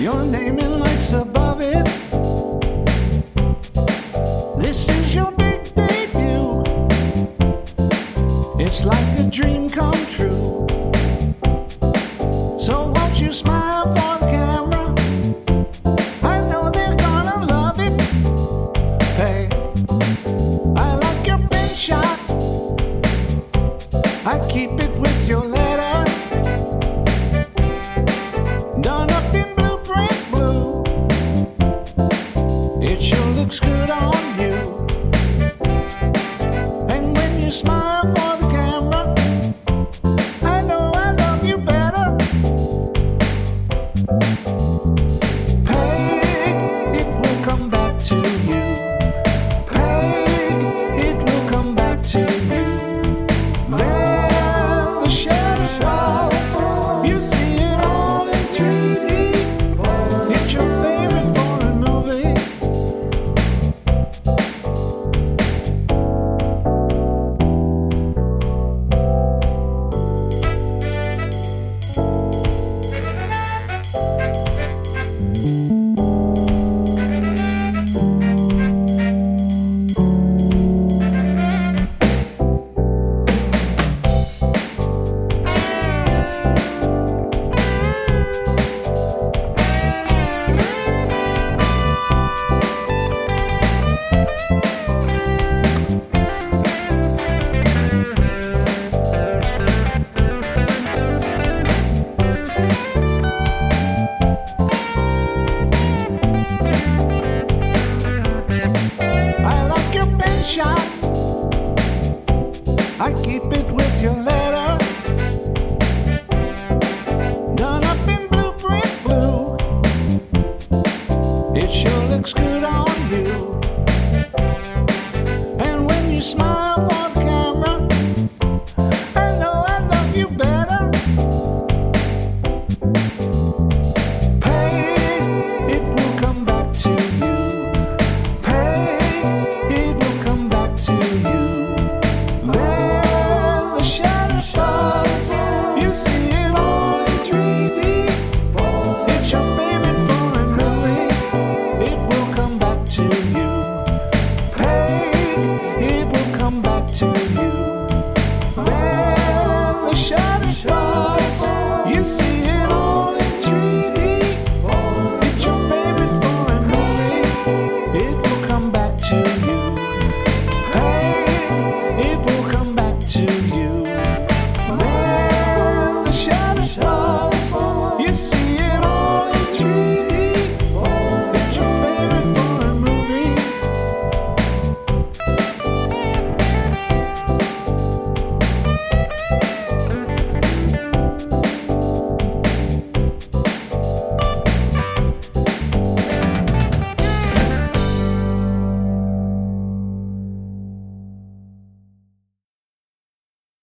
Your name in lights above it. This is your big debut. It's like a dream come true. So won't you smile for the camera? I know they're gonna love it. Hey, I like your pen shot. I keep it with your letter, done up in blueprint blue. It sure looks good on you. And when you smile for the camera, I know I love you better. Peg, it will come back to you. Peg, it will come back to you. Then the sheriff